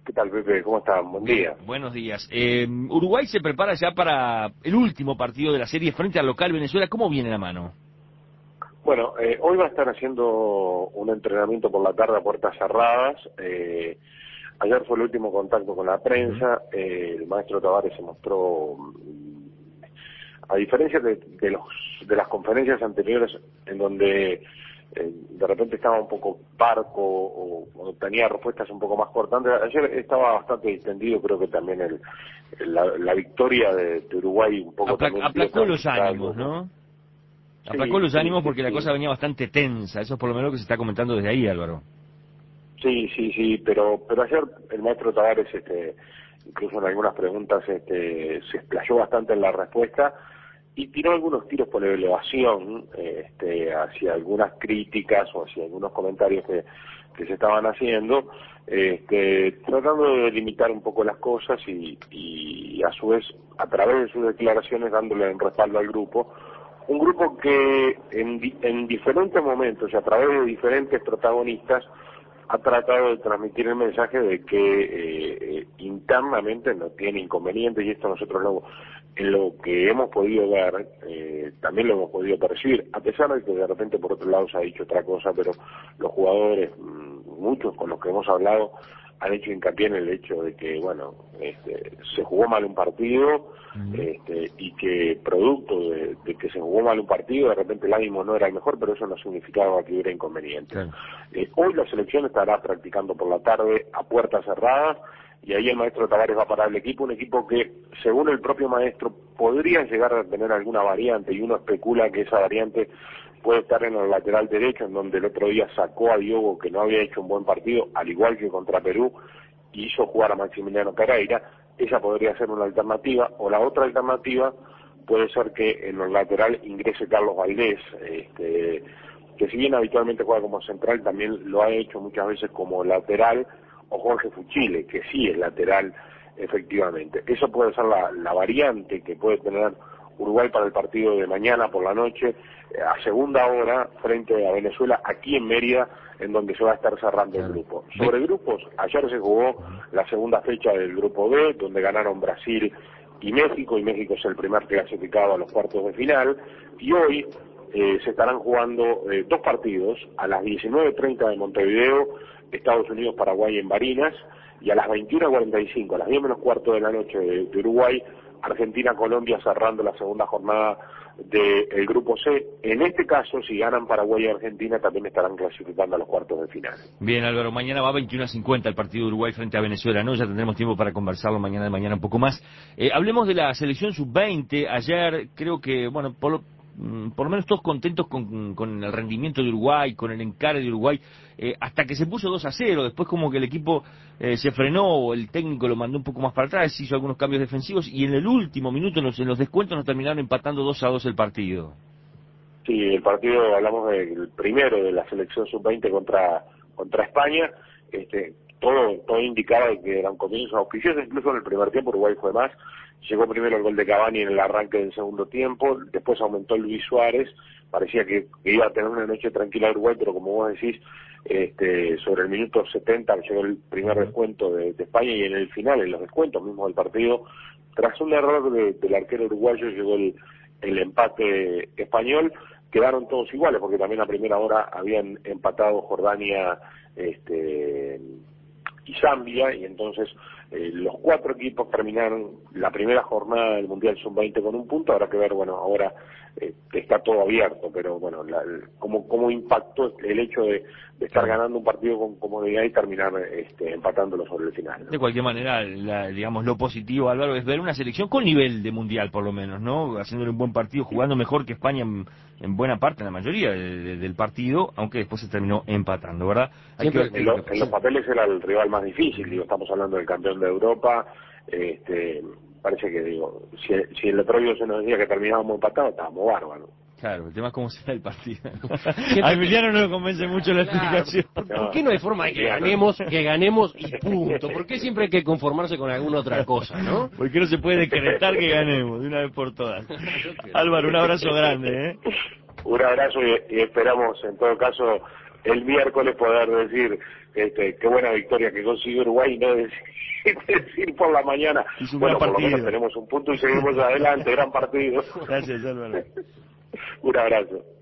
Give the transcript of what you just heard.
¿Qué tal, Pepe? ¿Cómo están? Buen día. Buenos días. Uruguay se prepara ya para el último partido de la serie frente al local Venezuela. ¿Cómo viene la mano? Bueno, hoy va a estar haciendo un entrenamiento por la tarde a puertas cerradas. Ayer fue el último contacto con la prensa. El maestro Tavares se mostró, a diferencia de las conferencias anteriores, en donde de repente estaba un poco parco o tenía respuestas un poco más cortantes. Ayer estaba bastante distendido. Creo que también la victoria de Uruguay un poco también aplacó los ánimos, ¿no? Aplacó los ánimos porque la cosa venía bastante tensa. Eso es por lo menos lo que se está comentando desde ahí, Álvaro. Sí, pero ayer el maestro Tavares, incluso en algunas preguntas, se explayó bastante en la respuesta y tiró algunos tiros por elevación, hacia algunas críticas o hacia algunos comentarios que se estaban haciendo, tratando de delimitar un poco las cosas y a su vez, a través de sus declaraciones, dándole un respaldo al grupo. Un grupo que en diferentes momentos y a través de diferentes protagonistas ha tratado de transmitir el mensaje de que internamente no tiene inconvenientes, y esto nosotros en lo que hemos podido ver, también lo hemos podido percibir, a pesar de que de repente por otro lado se ha dicho otra cosa, pero los jugadores, muchos con los que hemos hablado, han hecho hincapié en el hecho de que, bueno, se jugó mal un partido, y que producto de que se jugó mal un partido, de repente el ánimo no era el mejor, pero eso no significaba que hubiera inconvenientes. Claro. Hoy la selección estará practicando por la tarde a puertas cerradas, y ahí el maestro Tavares va a parar el equipo, un equipo que, según el propio maestro, podría llegar a tener alguna variante, y uno especula que esa variante puede estar en el lateral derecho, en donde el otro día sacó a Diogo, que no había hecho un buen partido, al igual que contra Perú, y hizo jugar a Maximiliano Pereira. Esa podría ser una alternativa, o la otra alternativa puede ser que en el lateral ingrese Carlos Valdés, que si bien habitualmente juega como central, también lo ha hecho muchas veces como lateral, o Jorge Fuchile, que sí es lateral efectivamente. Esa puede ser la variante que puede tener Uruguay para el partido de mañana por la noche, a segunda hora, frente a Venezuela, aquí en Mérida, en donde se va a estar cerrando el grupo. Sobre grupos, ayer se jugó la segunda fecha del grupo B, donde ganaron Brasil y México es el primer clasificado a los cuartos de final, y hoy se estarán jugando dos partidos, a las 19:30 de Montevideo, Estados Unidos, Paraguay en Barinas, y a las 21:45, a las 10 menos cuarto de la noche de Uruguay, Argentina-Colombia, cerrando la segunda jornada del grupo C. En este caso, si ganan Paraguay y Argentina, también estarán clasificando a los cuartos de final. Bien, Álvaro, mañana va a 21:50 el partido de Uruguay frente a Venezuela, ¿no? Ya tendremos tiempo para conversarlo mañana un poco más. Hablemos de la selección sub-20. Ayer creo que, bueno, por lo menos todos contentos con el rendimiento de Uruguay, con el encare de Uruguay, hasta que se puso 2-0, después como que el equipo se frenó, el técnico lo mandó un poco más para atrás, hizo algunos cambios defensivos, y en el último minuto, en los descuentos, nos terminaron empatando 2-2 el partido. Sí, el partido, hablamos del primero de la selección sub-20 contra España, todo indicaba que eran comienzos auspiciosos, incluso en el primer tiempo Uruguay fue más. Llegó primero el gol de Cavani en el arranque del segundo tiempo, después aumentó Luis Suárez, parecía que iba a tener una noche tranquila Uruguay, pero como vos decís, sobre el minuto 70 llegó el primer descuento de España, y en el final, en los descuentos mismos del partido, tras un error del arquero uruguayo, llegó el empate español. Quedaron todos iguales, porque también a primera hora habían empatado Jordania y Zambia, y entonces los cuatro equipos terminaron la primera jornada del Mundial Sub-20 con un punto. Habrá que ver, bueno, ahora está todo abierto, pero bueno, cómo impactó el hecho de estar ganando un partido con comodidad y terminar empatándolo sobre el final, ¿no? De cualquier manera, digamos, lo positivo, Álvaro, es ver una selección con nivel de mundial, por lo menos, ¿no? Haciéndole un buen partido, jugando mejor que España en buena parte, en la mayoría del partido, aunque después se terminó empatando, ¿verdad? En los papeles era el rival más difícil, estamos hablando del campeón de Europa. Parece que, si el otro día se nos decía que terminábamos empatados, estábamos bárbaros. Claro, el tema es cómo será el partido. A Emiliano no le convence mucho la explicación. ¿Por qué no hay forma de que ganemos y punto? ¿Por qué siempre hay que conformarse con alguna otra cosa, no? ¿Por qué no se puede decretar que ganemos de una vez por todas? Álvaro, un abrazo grande, ¿eh? Un abrazo, y esperamos, en todo caso, el miércoles poder decir qué buena victoria que consiguió Uruguay, y no decir por la mañana, bueno, por lo menos tenemos un punto y seguimos adelante, gran partido. Gracias, Álvaro. Un abrazo.